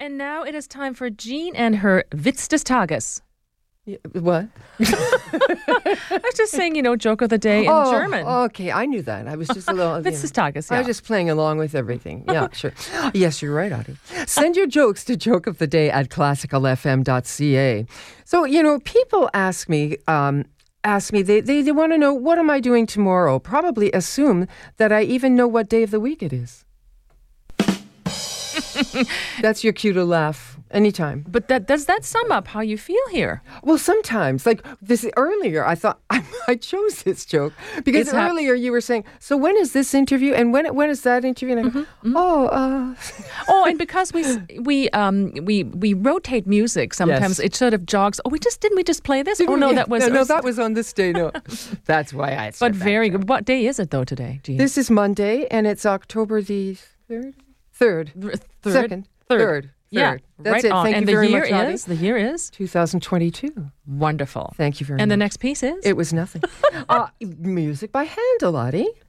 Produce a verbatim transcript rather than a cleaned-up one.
And now it is time for Jean and her Witz des Tages. Yeah, what? I was just saying, you know, joke of the day in oh, German. Okay, I knew that. I was just a little... Witz des Tages, I yeah. was just playing along with everything. Yeah, sure. Yes, you're right, Audie. Send your jokes to joke of the day at classical f m dot c a. So, you know, people ask me... Um, ask me, they, they, they want to know, what am I doing tomorrow? Probably assume that I even know what day of the week it is. That's your cue to laugh anytime. But that does that sum up how you feel here? Well, sometimes, like this earlier, I thought I, I chose this joke because It's hap- earlier you were saying, so when is this interview and when when is that interview? And I go, Mm-hmm, mm-hmm. oh, uh. Oh, and because we we um we we rotate music, sometimes Yes. it sort of jogs. Oh, we just didn't we just play this? Didn't oh we? no, Yeah. that was no, no, that was on this day. No, that's why I. Said But that very joke. good. What day is it though today, Jean? This is Monday, and it's October the third, third, Th- second, Third. third. Yeah, Third. That's right it. on. Thank and you the very year much, Audie. is the year is twenty twenty-two. wonderful. Thank you very And much. the next piece is It was nothing. uh, music by Handel, Audie.